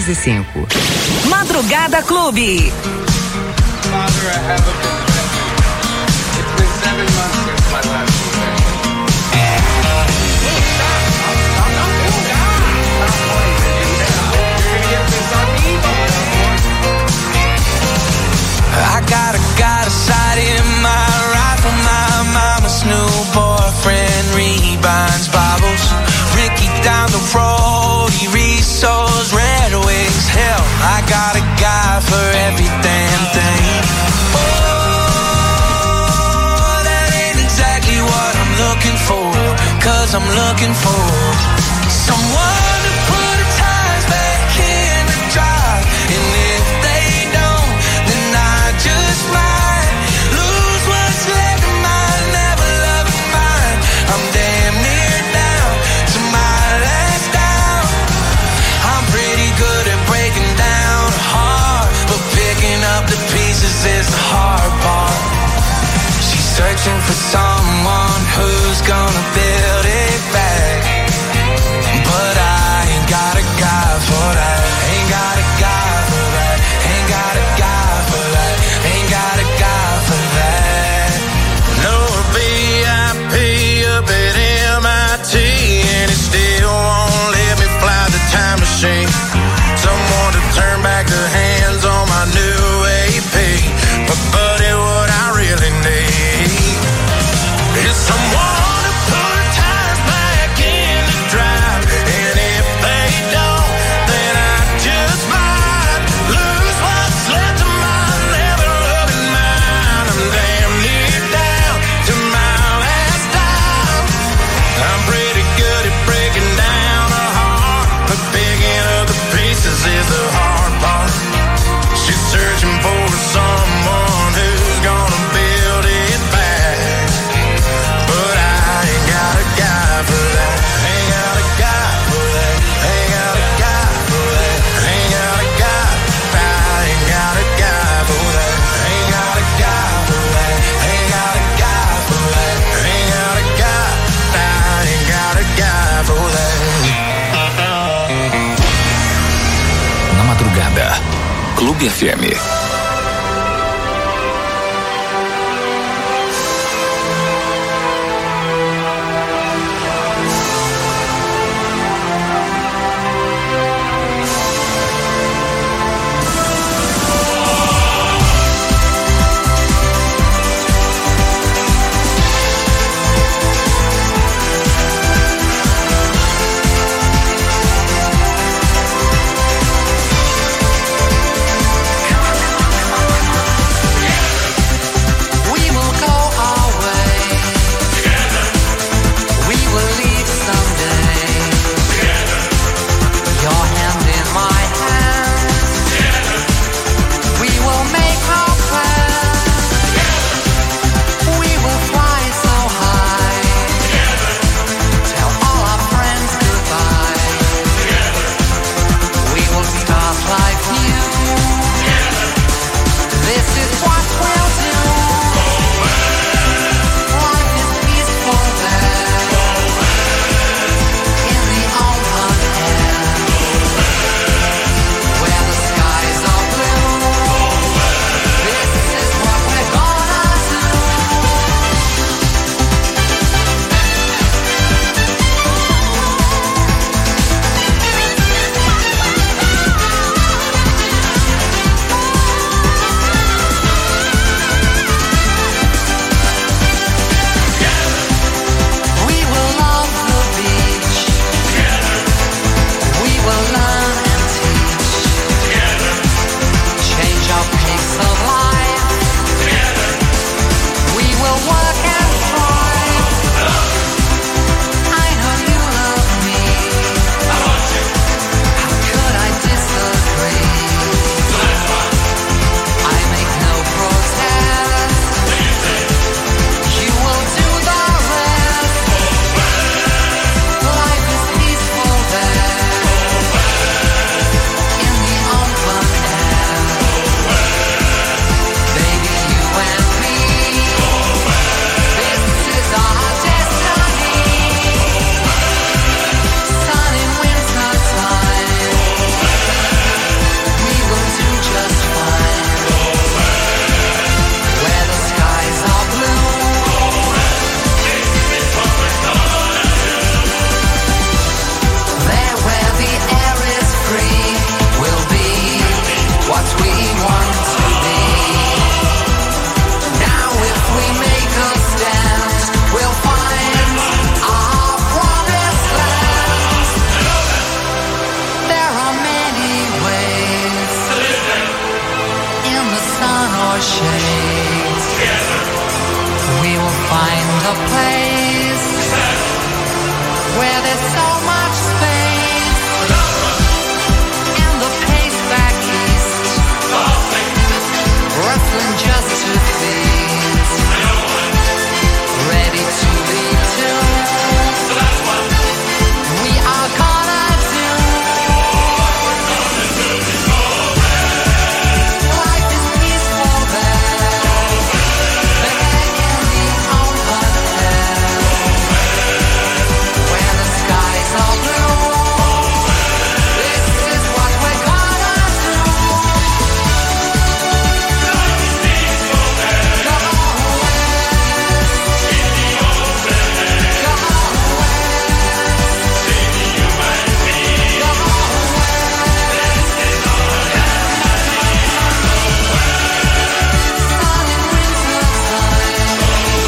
14:05. Madrugada Clube. Father, I have a confession. It's been 7 months since my last confession. I got a sight in my rifle, my mama's new boyfriend rebinds Bibles. Ricky down the road, he reads those Red Wings. Hell, I got a guy for every damn thing. Oh, that ain't exactly what I'm looking for, 'cause I'm looking for someone to put the tires back in the drive. And if they don't, then I just might lose what's left of mine, never love of mine. I'm damn near down to my last down. I'm pretty good at breaking down a heart, but picking up the pieces is the hard part. She's searching for someone who's gonna build it back, but I ain't got a guy for that. Ain't got a guy for that. Ain't got a guy for that. Ain't got a guy for that. No VIP up at MIT, and it still won't let me fly the time machine. Someone to turn back the hands on my new AP. But buddy, what I really need is someone to put tires back in the drive. And if they don't, then I just might lose what's left of my never loving mine. I'm damn near down to my last dime. I'm pretty good at breaking down a heart, but picking up the pieces is the hard part. She's searching for someone who's gonna build it back, but I ain't got a guy for that. Ain't got a guy for that. Ain't got a guy for that. Ain't got a guy. I ain't got a guy for that. Ain't got a guy for that. Ain't got a guy for that. Ain't got a guy. I ain't got a guy for that. Na madrugada, Clube FM. Come a place where there's so much space, and the pace back east, rustling just to feet, ready to lead to. We are gonna do. Life is peaceful there, back in the old hotel, where the skies are blue. This is what we're gonna do. Life is peaceful there. Go west. In the open air. Go west. See the human being. Go west. This is our sun in winter time.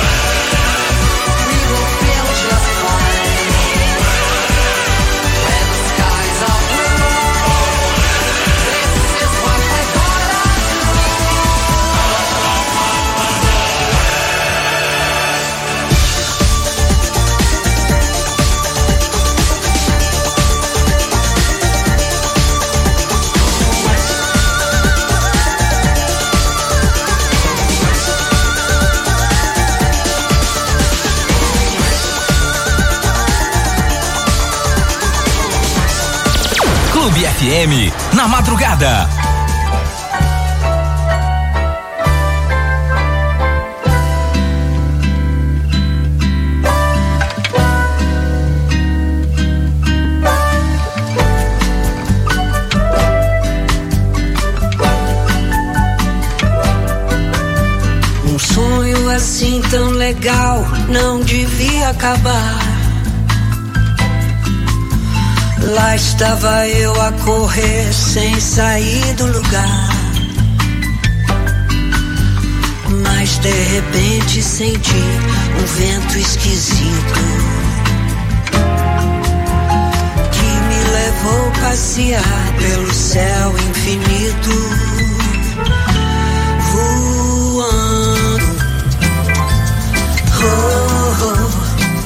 We will feel just fine. Where the skies are blue. This is what we're gonna do. Clube FM, na madrugada. Um sonho assim tão legal não devia acabar. Lá estava eu a correr sem sair do lugar. Mas de repente senti um vento esquisito que me levou a passear pelo céu infinito, voando. Oh, oh.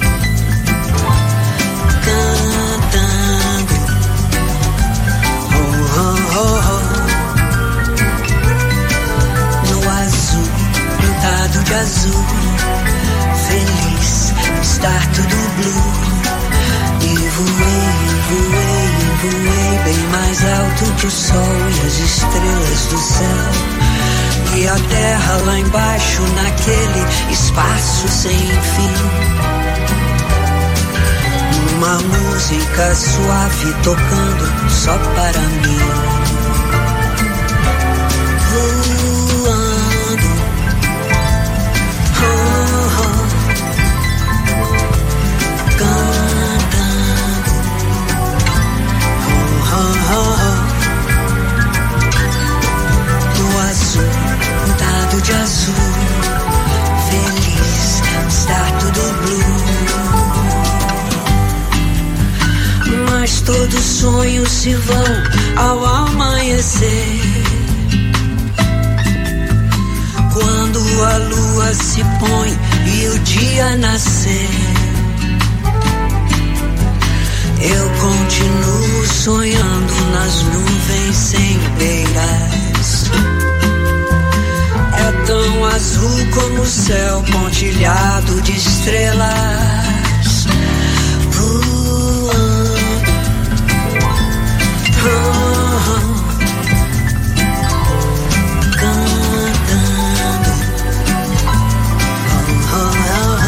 Cantando, oh, oh, oh. No azul, pintado de azul, feliz, estar tudo blue. E voei, voei, voei bem mais alto que o sol e as estrelas do céu. E a terra lá embaixo naquele espaço sem fim. Uma música suave tocando só para mim. Voando, oh, oh. Cantando, oh, oh, oh. No azul, pintado de azul, feliz, estar tudo blue. Mas todos sonhos se vão ao amanhecer, quando a lua se põe e o dia nascer. Eu continuo sonhando nas nuvens sem beiras. É tão azul como o céu pontilhado de estrelas. Voando, oh, cantando, oh, oh,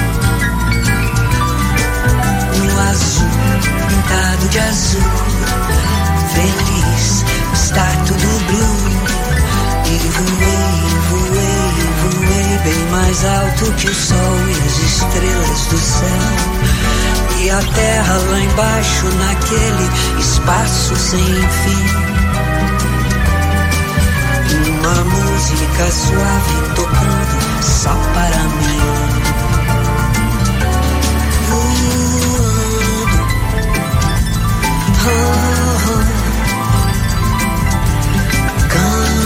oh. No azul, pintado de azul, feliz, estar tudo blue. E voei, voei, voei bem mais alto que o sol e as estrelas do céu. E a terra lá embaixo naquele espaço sem fim. Uma música suave tocando só para mim. Voando, oh, oh.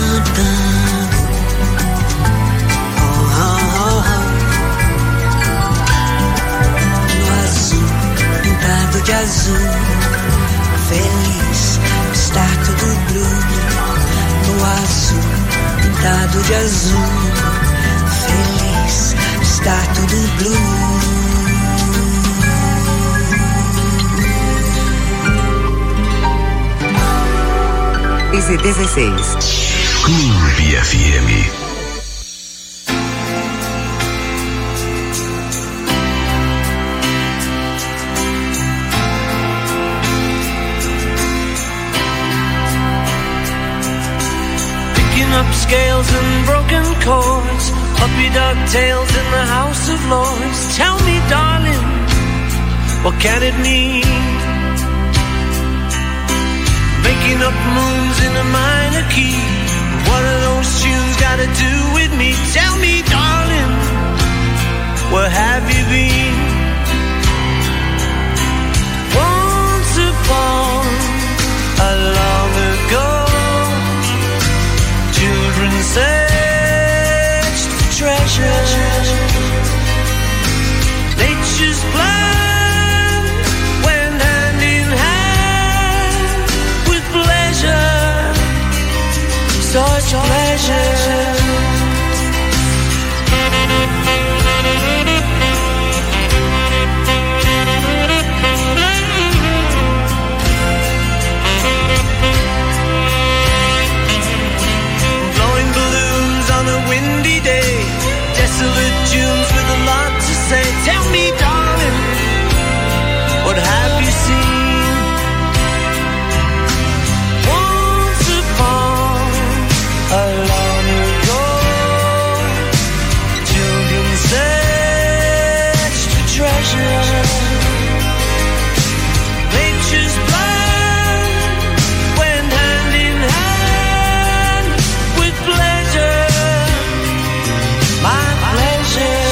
Cantando, oh, oh, oh. de azul. Feliz, está tudo blue. Easy 16. Clube FM. Up scales and broken chords, puppy dog tails in the House of Lords. Tell me, darling, what can it mean? Making up moons in a minor key. What are those tunes got to do with me? Tell me, darling, where have you been? Once upon a long ago, children searched for treasure. Nature's plan went hand in hand with pleasure, such pleasure. Windy day, desolate tunes with a lot to say. Tell me, darling, what have you seen? Once upon a long ago, children searched for treasure. Nature's plan went hand in hand with pleasure. My pleasure.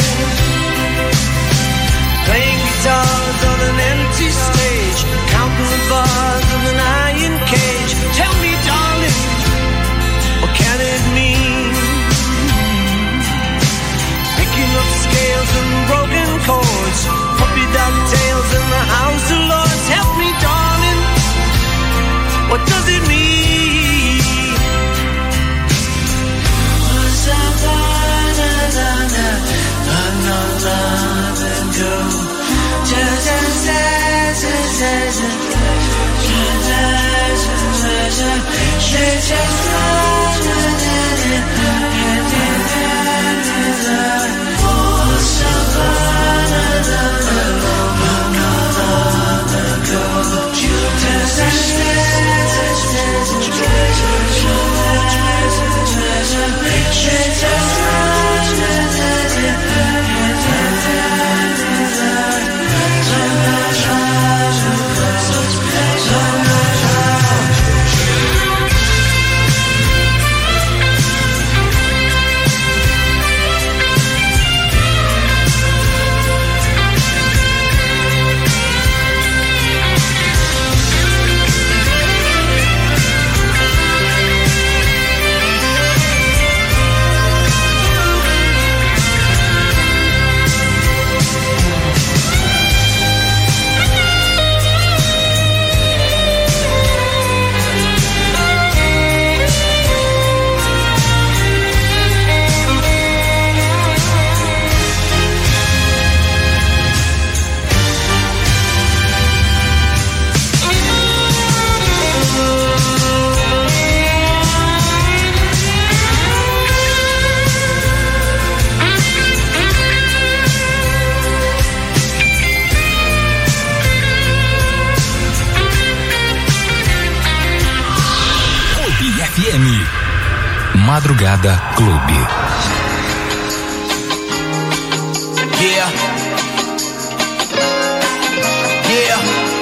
Playing guitars on an empty stage, counting the bars of an iron cage. Tell me, darling, what can it mean? Picking up scales and broken chords, puppy dog tails in the House of Lords. Help me, darling, what does it mean? What's up? Madrugada Clube. Yeah. Yeah.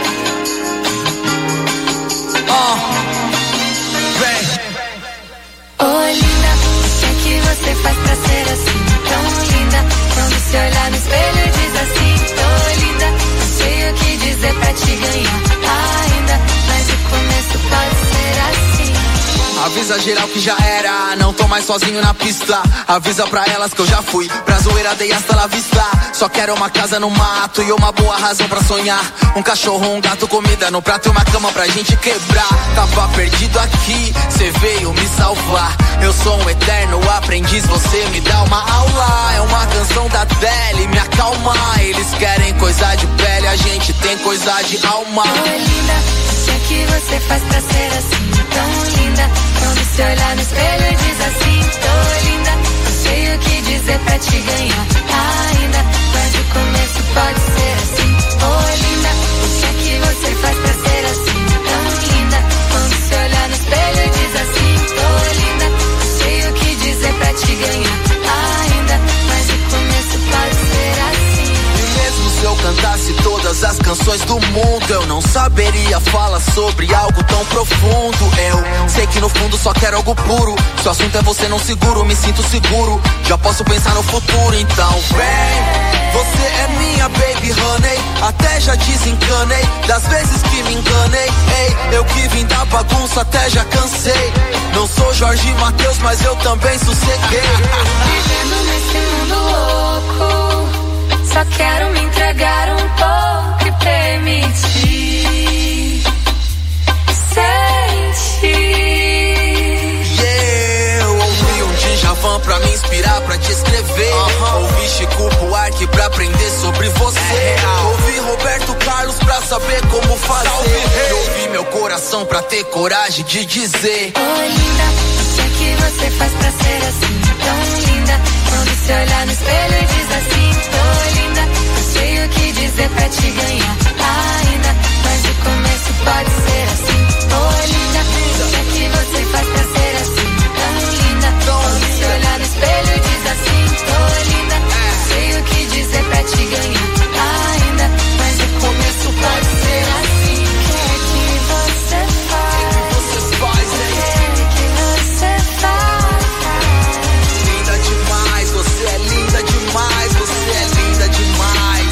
Oi, linda, o que você faz pra ser assim tão linda? Quando se olhar no espelho diz assim, tô linda. Não sei o que dizer pra te ganhar ainda, mas o começo pode ser assim. Avisa avisa geral que já era. Não tô mais sozinho na pista. Avisa pra elas que eu já fui pra zoeira, dei hasta la vista. Só quero uma casa no mato e uma boa razão pra sonhar. Um cachorro, um gato, comida no prato e uma cama pra gente quebrar. Tava perdido aqui, cê veio me salvar. Eu sou um eterno aprendiz, você me dá uma aula. É uma canção da Adele, me acalma. Eles querem coisa de pele, a gente tem coisa de alma. Oi, linda, o que é que você faz pra ser assim tão linda? Quando se olhar no espelho e diz assim, tô linda. Não sei o que dizer pra te ganhar ainda, mas o começo pode ser assim. Oi, linda, o que é que você faz pra ser assim tão linda? Quando se olhar no espelho e diz assim, tô linda. Não sei o que dizer pra te ganhar ainda, mas o começo pode ser assim. E mesmo se eu cantasse todas as canções do mundo, eu não saberia falar sobre algo tão profundo. Eu sei que no fundo só quero algo puro. Se o assunto é você, não seguro, me sinto seguro. Já posso pensar no futuro, então vem. Você é minha baby honey, até já desencanei das vezes que me enganei. Ei, eu que vim da bagunça, até já cansei. Não sou Jorge Mateus, mas eu também sosseguei. Vivendo nesse mundo louco, só quero me entregar um pouco e permitir sentir. Yeah, eu ouvi um Djavan pra me inspirar, pra te escrever. Ouvi Chico Buarque pra aprender sobre você. Ouvi Roberto Carlos pra saber como fazer. E ouvi meu coração pra ter coragem de dizer. Oi, linda, o que é que você faz pra ser assim tão linda? Quando se olhar no espelho e diz assim, tô linda. Não sei o que dizer pra te ganhar ainda, mas o começo pode ser assim. Oi, linda, o que é que você faz pra ser assim tão linda? Quando se olhar no espelho e diz assim, tô linda. Não sei o que dizer pra te ganhar ainda, mas o começo pode ser assim. O que é que você faz? O que você faz? Linda demais, você é linda demais, você é linda demais.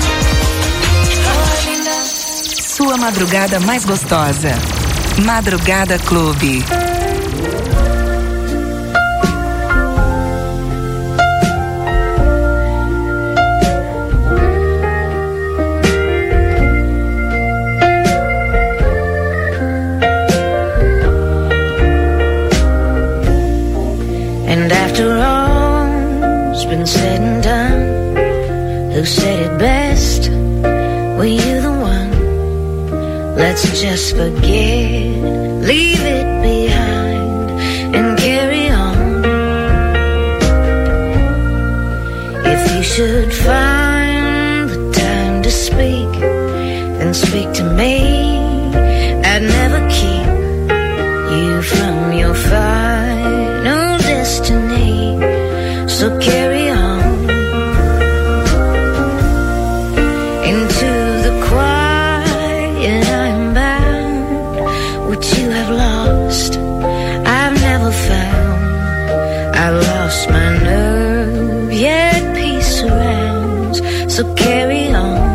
Oh, linda. Sua madrugada mais gostosa. Madrugada Clube. And after all's been said and done, who said it best? Were you the one? Let's just forget, leave it behind and carry on. If you should find the time to speak, then speak to me. I'd never keep you from your final destiny, so carry on into the quiet. I'm bound. What you have lost, I've never found. I lost my nerve, yet peace surrounds, so carry on.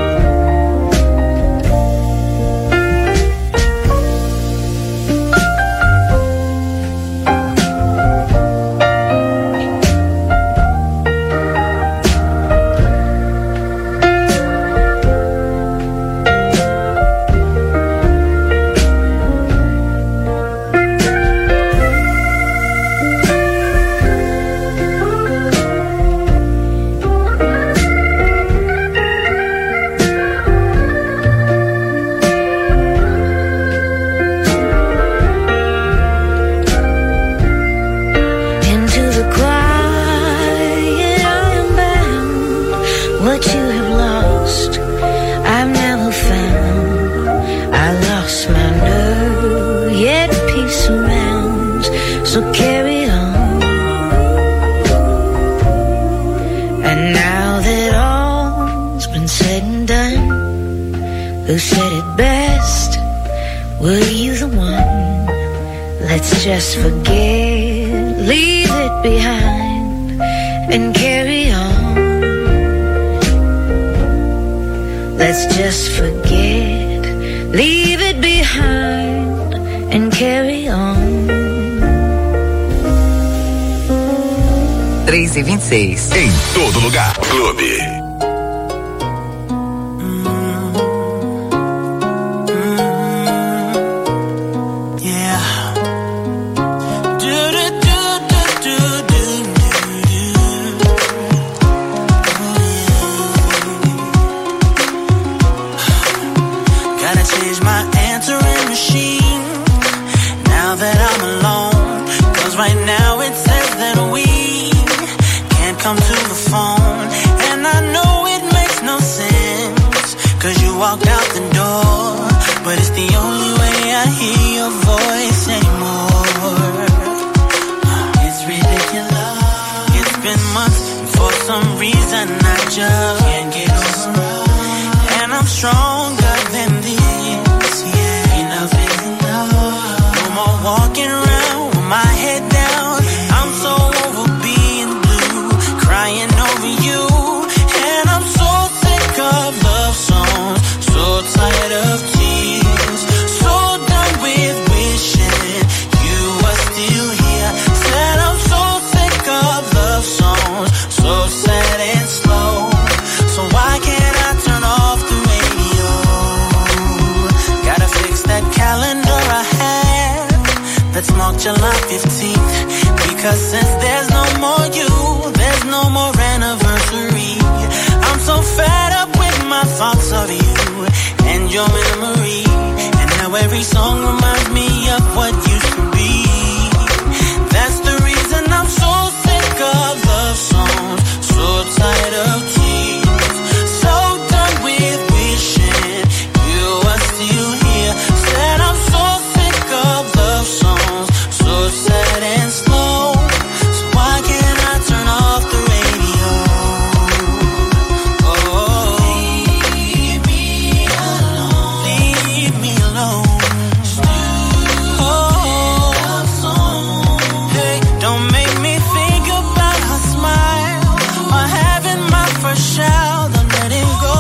Who said it best? Were you the one? Let's just forget, leave it behind and carry on. Let's just forget, leave it behind and carry on. 1226. Em todo lugar. Clube. Come to the phone, and I know it makes no sense, 'cause you walked out the door, but it's the only way I hear your voice anymore. It's ridiculous, it's been months, and for some reason I just can't get over, and I'm stronger than this, yeah, enough is enough, no more walking around with my head down, I'm so over being crying over you, and I'm so sick of love songs, so tired of tears, so done with wishing you were still here. Said I'm so sick of love songs, so sad and slow. So why can't I turn off the radio? Gotta fix that calendar I have that's marked July 15th, because since there's no more you, there's no more anniversary. I'm so fed up with my thoughts of you and your memory, and now every song reminds me of what used to be. That's the reason I'm so sick of love songs, so tired of tears, so done with wishing you were still here. Said I'm so sick of love songs, so sad and slow. So why can't I turn off the radio? Oh, leave me alone. Leave me alone. Oh, hey, don't make me think about her smile or having my first child and letting go.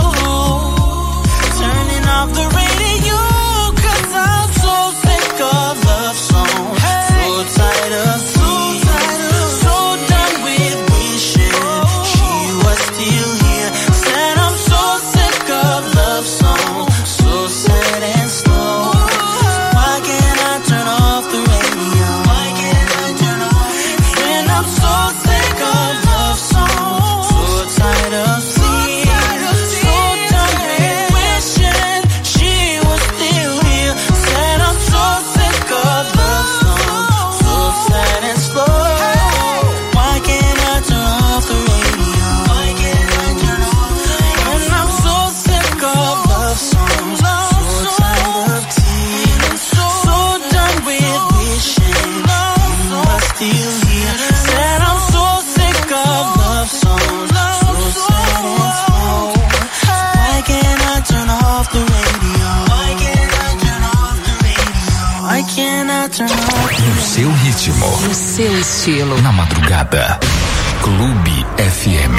Turning off the radio, 'cause I'm so sick of love songs, so tired of tears, so done with wishing she was still here. Said I'm so sick of love songs, so sad and slow. Why can't I turn off the radio? Why can't I turn off? And I'm so sick of love songs, so tired of tears, so done with wishing she was still here. Said I'm so sick of love songs, so sad and slow. Why can't I turn off the radio? Why can't I turn off the radio? And I'm so sick of love songs, so tired of tears, so done with wishing you were still here. Said I'm so sick of love songs, so sad and slow. Why can't I turn off the radio? Why can't I turn off the radio? Why can't I turn off the radio? No seu ritmo, No seu estilo. na madrugada. Clube FM.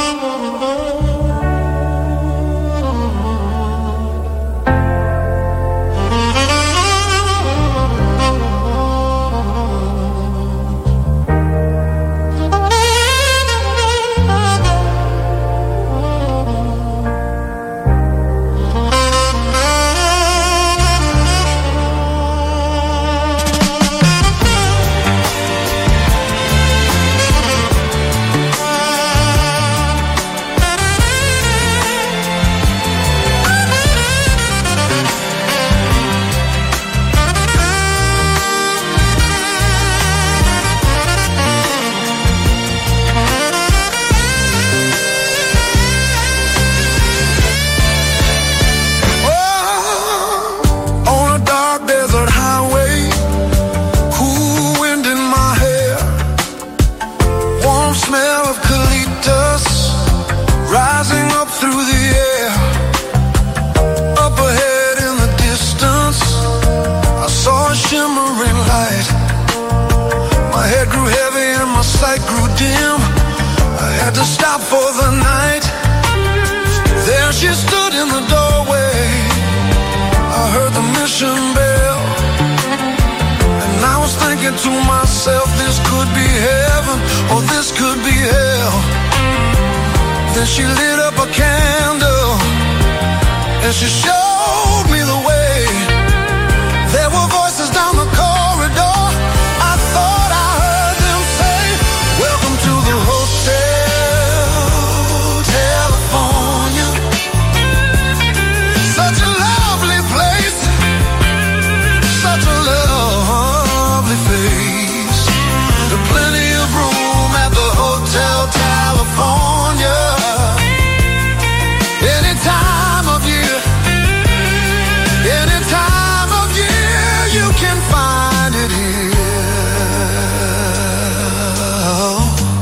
sight grew dim. I had to stop for the night. There she stood in the doorway. I heard the mission bell, and I was thinking to myself, this could be heaven or this could be Then she lit up a candle and she showed me the way. There were voices down the corridor. I thought I heard them say, welcome to the Hotel California. Such a lovely place, such a lovely face. There's plenty of room at the Hotel California. Any time of year, any time of year, you can find it here.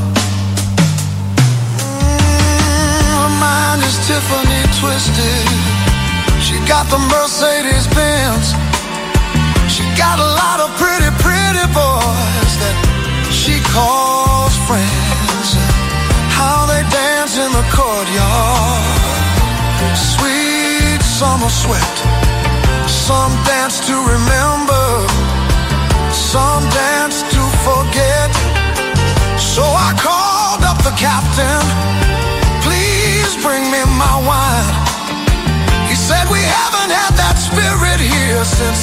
Her mind is Tiffany twisted. She got the Mercedes Benz. She got a lot of pretty, pretty boys that she calls friends. How they dance in the courtyard. Sweet summer sweat. Some dance to remember, some dance to forget. So I called up the captain, please bring me my wine. He said we haven't had that spirit here since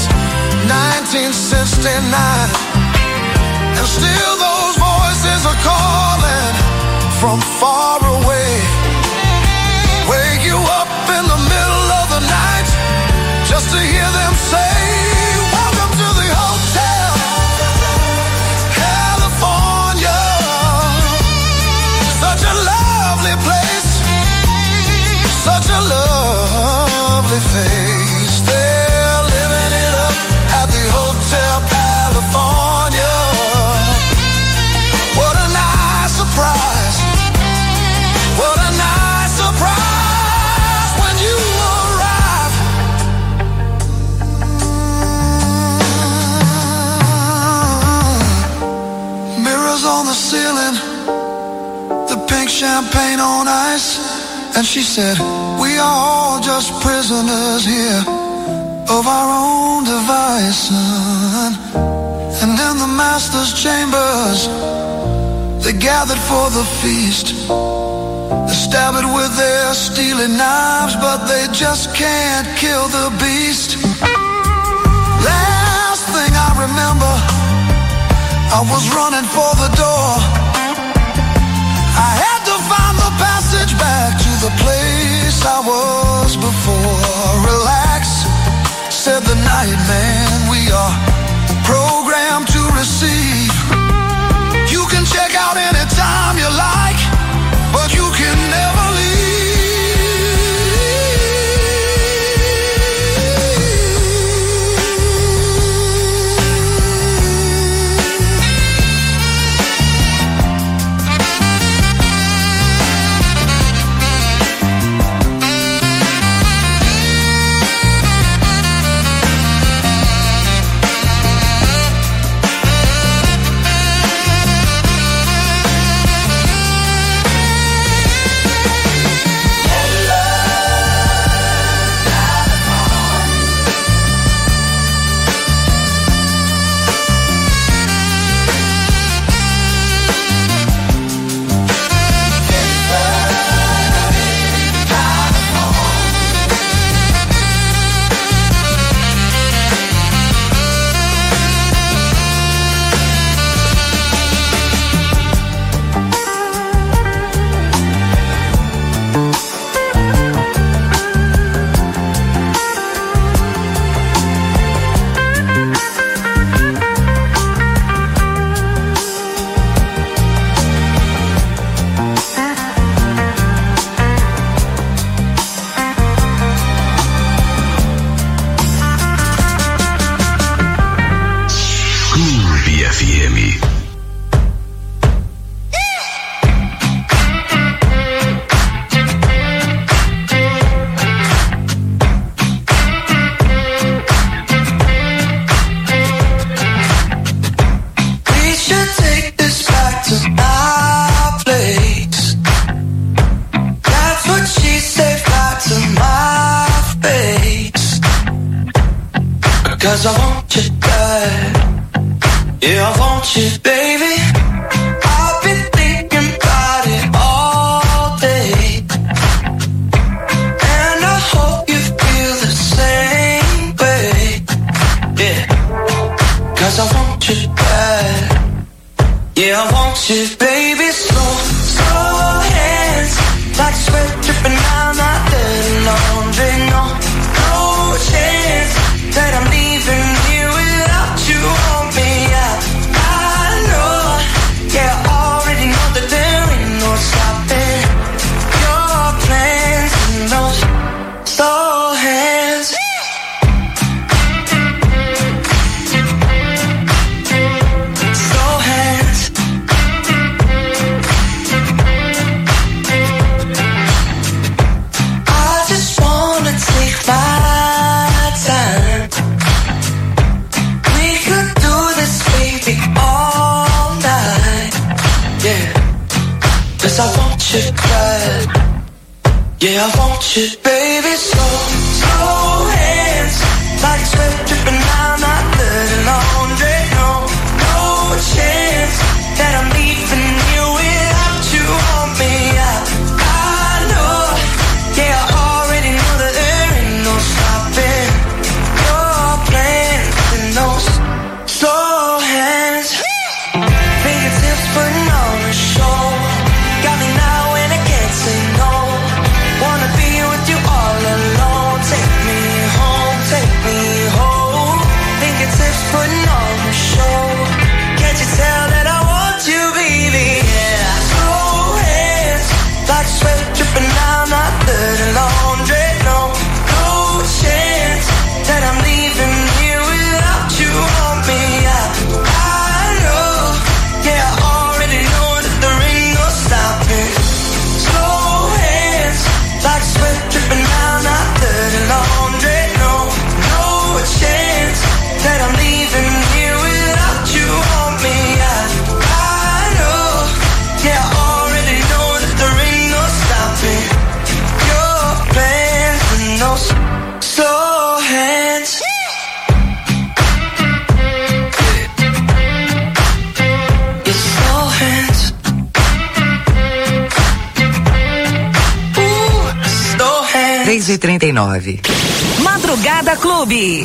1969. And still those voices are calling from far away. Wake you up in the middle of the night just to hear them say, welcome to the Hotel California. Such a lovely place, such a lovely face. They're living it up at the Hotel California. What a nice surprise, what a nice surprise when you arrive. Mirrors on the ceiling, the pink champagne on ice. And she said, we are all just prisoners here of our own device, son. And in the master's chambers, they gathered for the feast. They stab it with their steely knives, but they just can't kill the beast. Last thing I remember, I was running for the door. I had to find the passage back to the place I was before. Relax, said the night man, we are programmed to receive. You can check out anytime you like, but you can never leave. Cause I want you bad. Yeah, I want you, baby. I've been thinking about it all day. you cry. Yeah, I want you, baby, slow hands, like sweat dripping down my dirty laundry. No chance that I'm leaving you without you on me. I know, yeah, I already know that there ain't no stopping your plans and those slow hands. Fingertips putting on a show, got me now and I can't say no. Wanna be with you all alone. Take me home, take me home. Fingertips putting on a show. Can't you tell that I want you, baby? Yeah. Slow hands, like sweat dripping down my dirty laundry. No chance that I'm leaving here without you on me. I know, yeah, I already know that there ain't no stopping. Slow hands, like sweat dripping down my dirty laundry. No chance that I'm leaving here without you on me. I know, yeah, I already know that there ain't no stopping your plans and those slow hands. Your slow hands. Slow hands. 3h39. Madrugada Clube.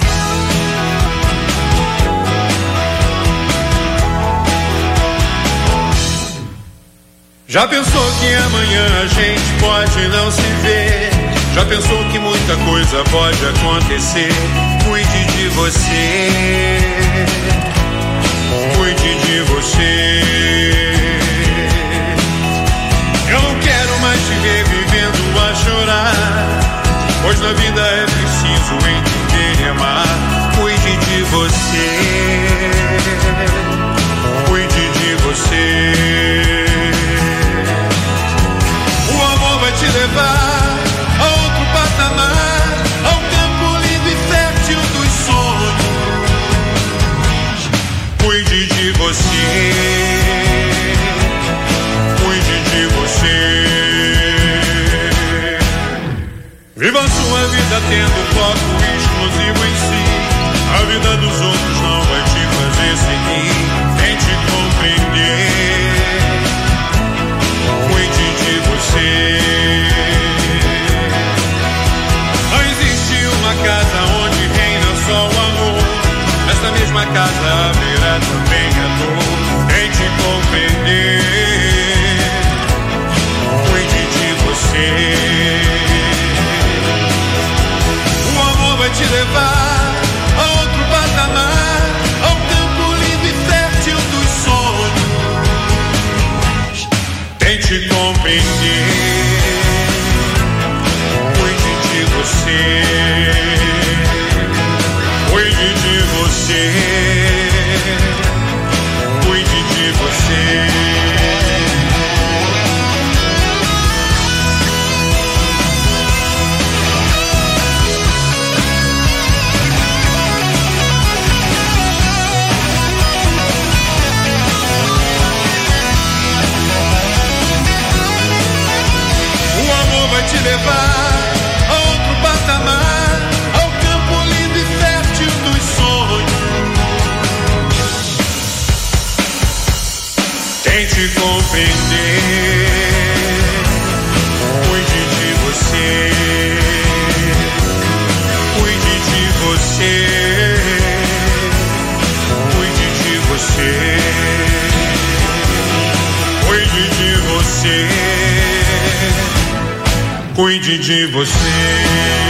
Já pensou que amanhã a gente pode não se ver? Já pensou que muita coisa pode acontecer? Cuide de você, cuide de você. Eu não quero mais te ver vivendo a chorar, pois na vida é preciso entender e amar. Cuide de você, cuide de você. O amor vai te levar a outro patamar, ao campo lindo e fértil dos sonhos. Cuide de você, cuide de você. Viva a sua vida tendo foco exclusivo em si. A vida dos outros não vai te fazer seguir. Tente compreender. Cuide de você. Não existe uma casa onde reina só o amor. Nessa mesma casa haverá também a dor. Tente compreender. Cuide de você. O amor vai te levar a outro patamar, ao campo lindo e fértil dos sonhos. Tente compreender. Cuide de você. Cuide de você. Cuide de você. Vai te levar a outro patamar, ao campo lindo e fértil dos sonhos. Tente compreender. Cuide de você. Cuide de você. Cuide de você. Cuide de você. Cuide de você.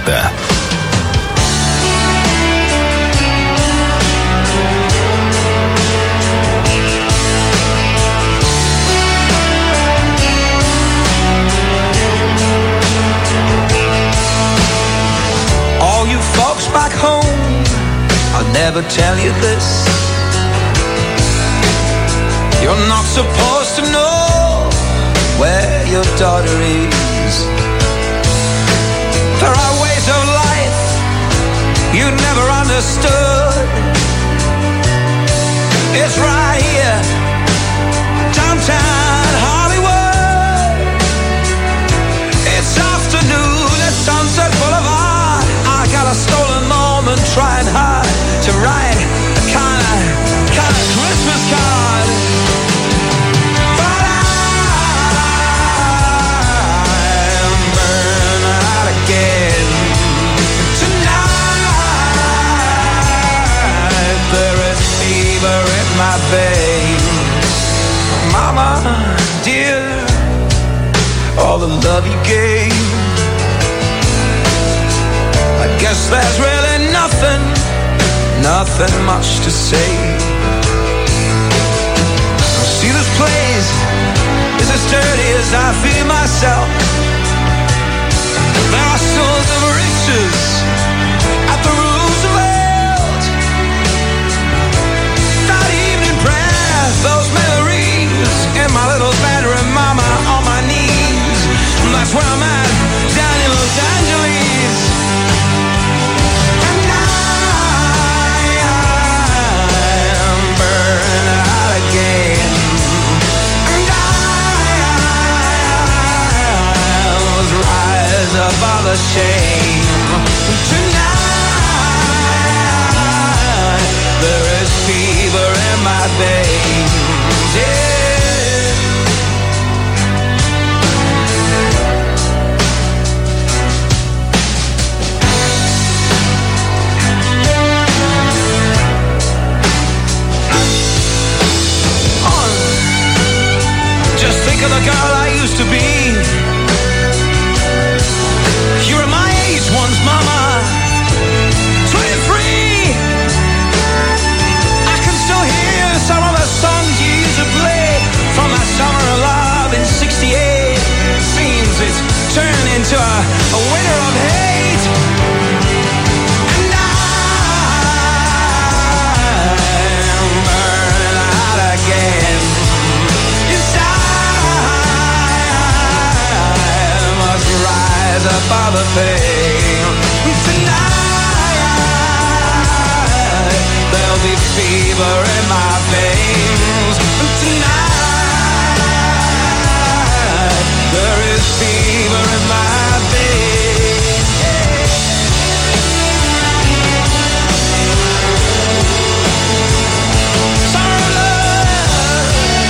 Madrugada. All you folks back home, I'll never tell you this. You're not supposed to know where your daughter is. There are ways of life you never understood. It's right here, downtown Hollywood. It's afternoon at Sunset Boulevard. I got a stolen moment trying hard to write a kind of Christmas card. But I'm burning out again. Tonight there is fever in my veins. Mama, dear, all the love you gave, I guess there's really nothing much to say. See, this place is as dirty as I feel myself. There are souls of riches at the Roosevelt. That evening prayer, those memories in my little bedroom, mama, on my knees. That's where I'm at, down in Los Angeles. And I'm burning out again. And I was rise above the shame. Tonight there is fever in my veins. Yeah. Think of the girl I used to be. You were my age once, mama. 23. I can still hear some of the songs you used to play from that summer of love in 68. Seems it's turned into a winter of hate. And I'm burning out again. Rise above the pain. Tonight there'll be fever in my veins. Tonight there is fever in my veins. Summer love.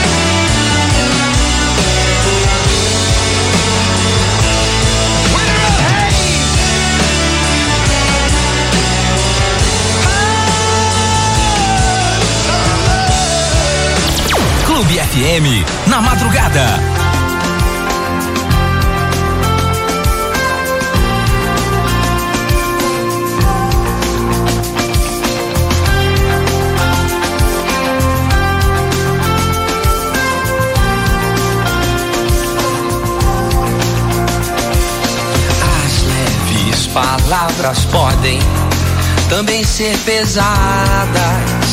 Clube FM, na madrugada. As leves palavras podem também ser pesadas.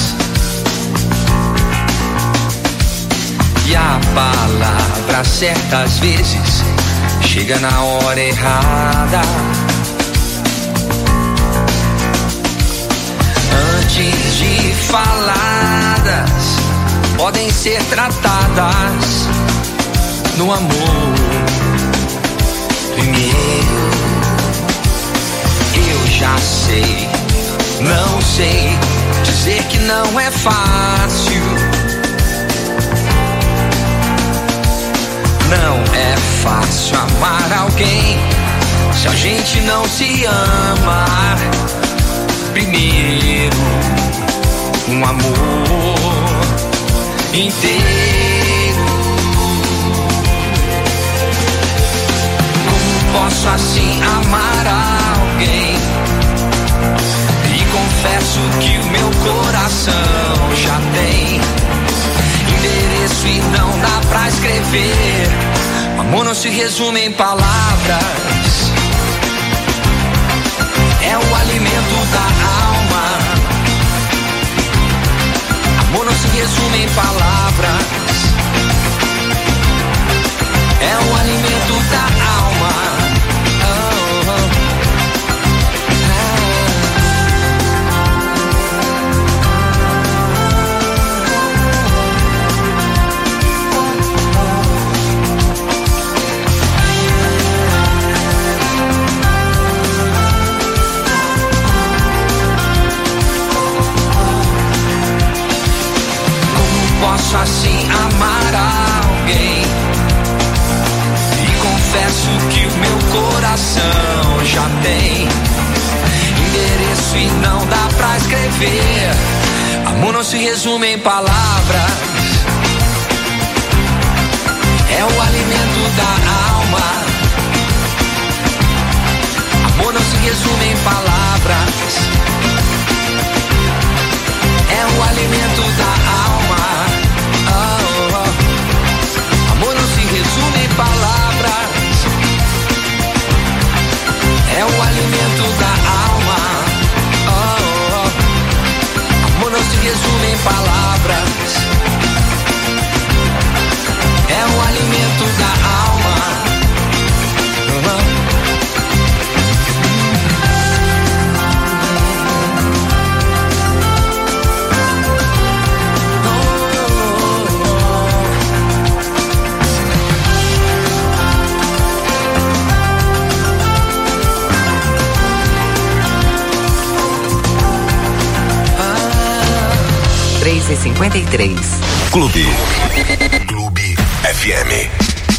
E a palavra certas vezes chega na hora errada. Antes de faladas, podem ser tratadas no amor. Primeiro, eu já sei, não sei dizer que não é fácil. Não é fácil amar alguém se a gente não se ama. Primeiro, um amor inteiro. Como posso assim amar alguém alguém. E confesso que o meu coração já tem endereço e não dá pra escrever. O amor não se resume em palavras, é o alimento da alma. Amor não se resume em palavras, é o alimento da alma. Posso assim amar alguém? E confesso que o meu coração já tem endereço e não dá pra escrever. Amor não se resume em palavras, é o alimento da alma. Amor não se resume em palavras, é o alimento da alma. Amor não se resume em palavras, é o alimento da alma. Amor não se resume em palavras, é o alimento da alma. e 53. Clube FM.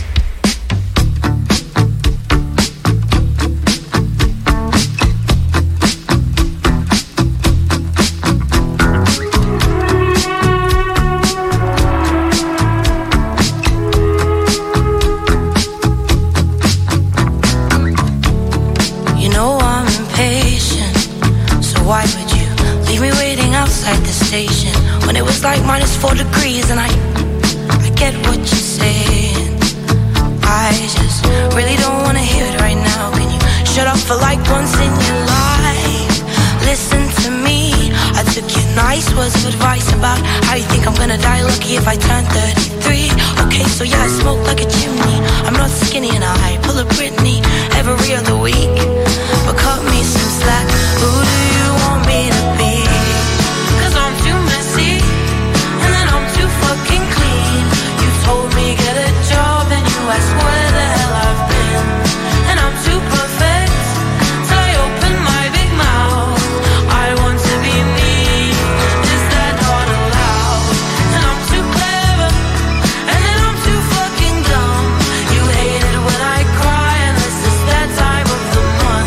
Like -4 degrees and I get what you're saying. I just really don't wanna hear it right now. Can you shut up for like once in your life? Listen to me, I took your nice words of advice about how you think I'm gonna die lucky if I turn 33. Okay, so yeah, I smoke like a chimney. I'm not skinny and I pull a Britney every other week. But cut me some slack, who do you want me to be? 'Cause I'm too messy fucking clean. You told me get a job and you asked where the hell I've been. And I'm too perfect till I open my big mouth. I want to be me, is that not allowed? And I'm too clever and then I'm too fucking dumb. You hate it when I cry unless it's that time of the month.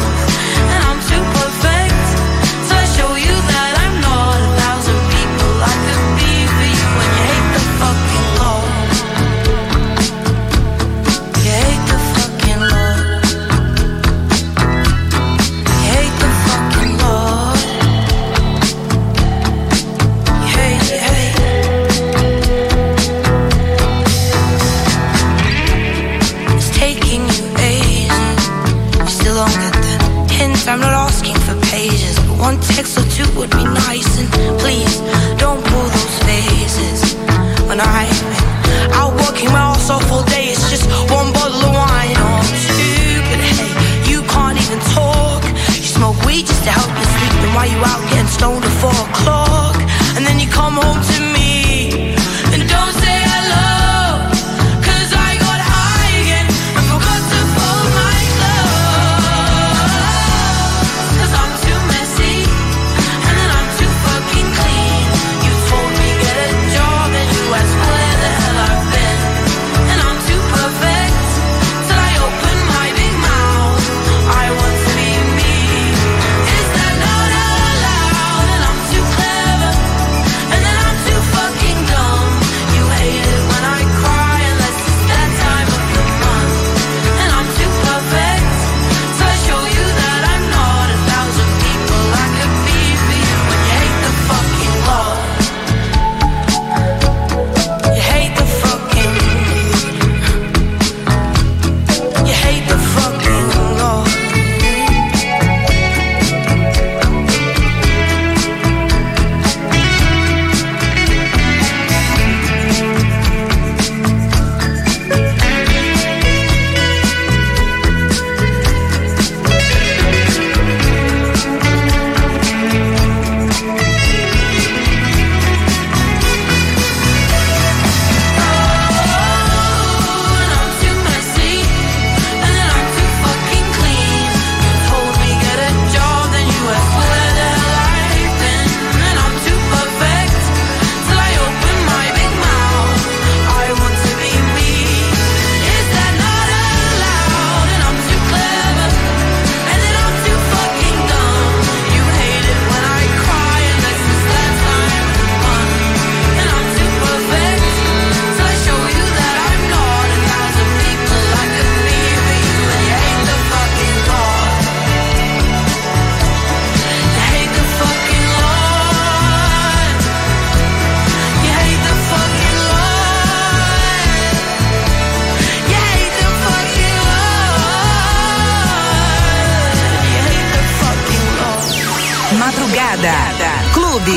Madrugada Clube.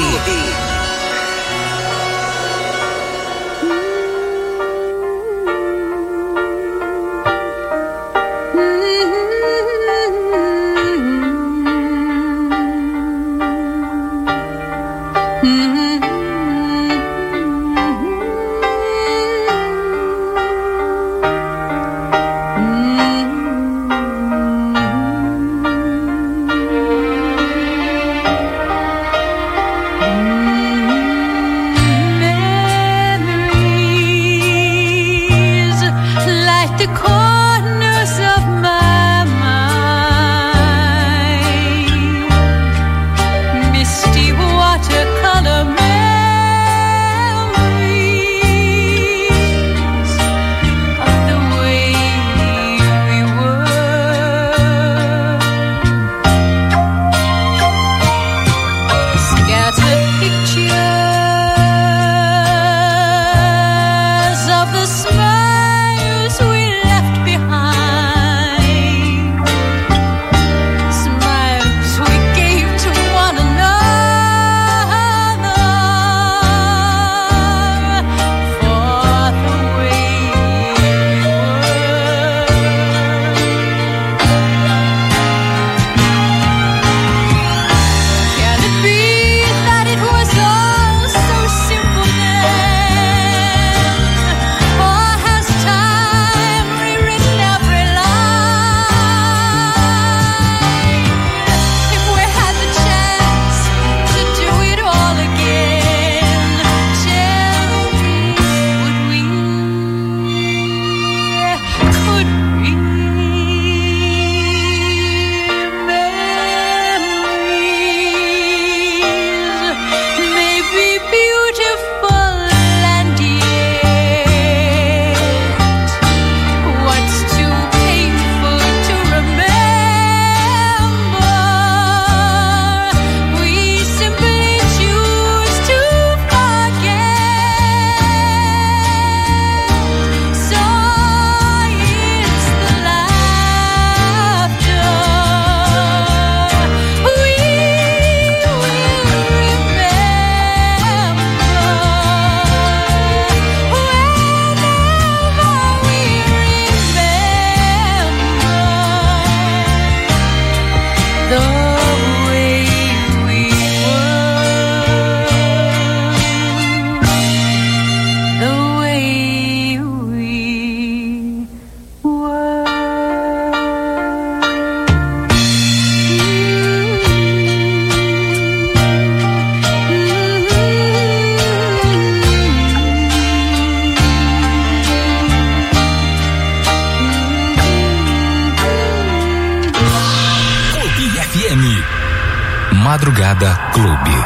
Madrugada Clube.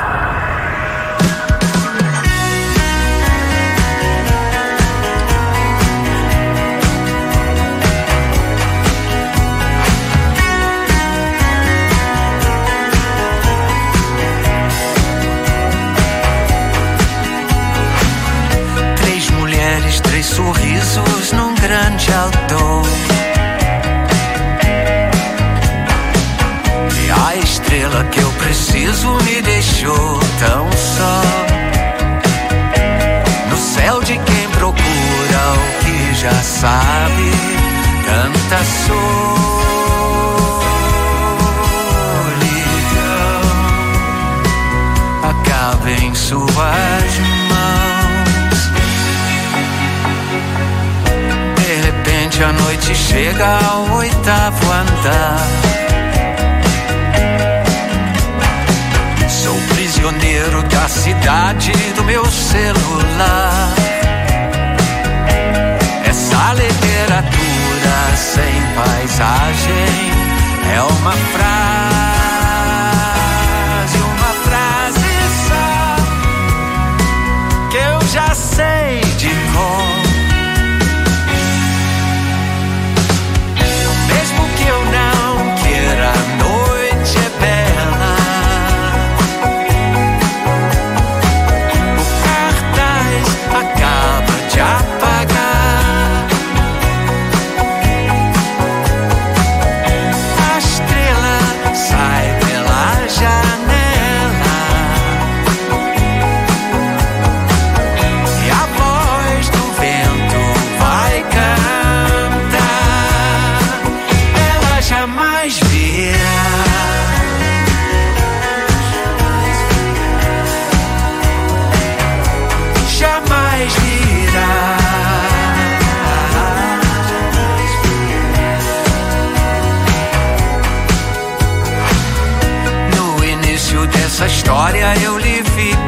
Três mulheres, três sorrisos num grande outdoor. E a estrela que eu preciso me deixou tão só. No céu de quem procura o que já sabe, tanta solidão acaba em suas mãos. De repente a noite chega ao 8º andar. Sou prisioneiro da cidade do meu celular. Essa literatura sem paisagem é uma frase só que eu já sei de cor. Mesmo que eu não queira, a noite é bela. O cartaz acaba de apagar. A estrela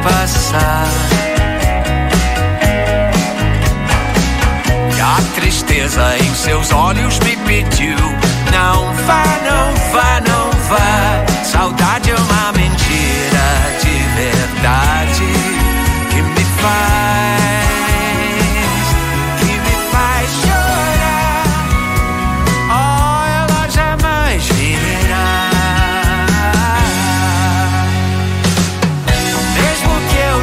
passar. E a tristeza em seus olhos me pediu